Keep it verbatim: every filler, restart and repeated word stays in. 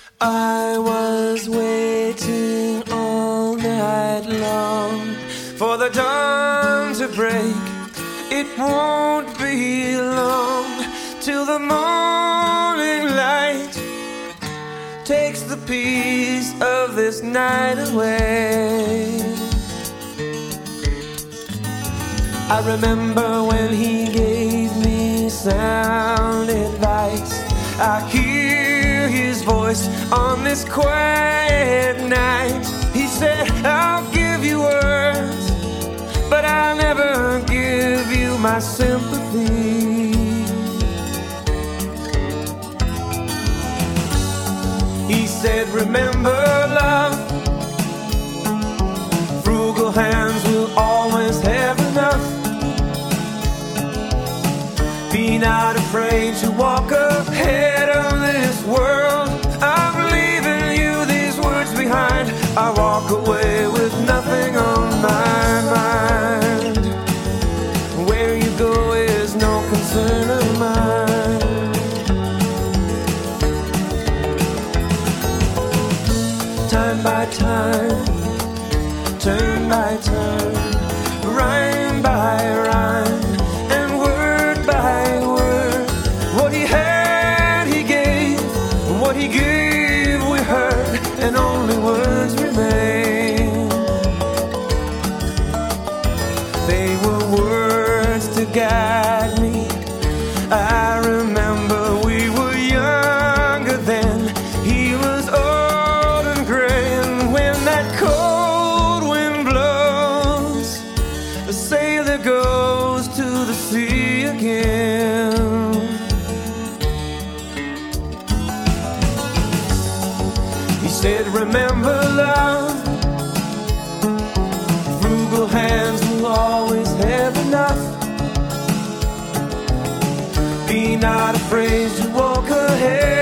I was waiting all night long for the dawn to break. It won't be long till the morning light takes the peace of this night away. I remember when he gave me sound advice. I hear his voice on this quiet night. He said, I'll give you words, but I'll never give you my sympathy. He said, remember love, frugal hands will always have enough. Be not afraid to walk ahead of this world. I'm leaving you these words behind. I walk away with nothing on my mind. Where you go is no concern of mine. Time by time, turn by turn, rhyme by rhyme, he gave, we heard, and only words remain. They were words to guide me. I remember we were younger then. He was old and gray, and when that cold wind blows, a sailor goes to the sea again. Said, remember love, frugal hands will always have enough. Be not afraid to walk ahead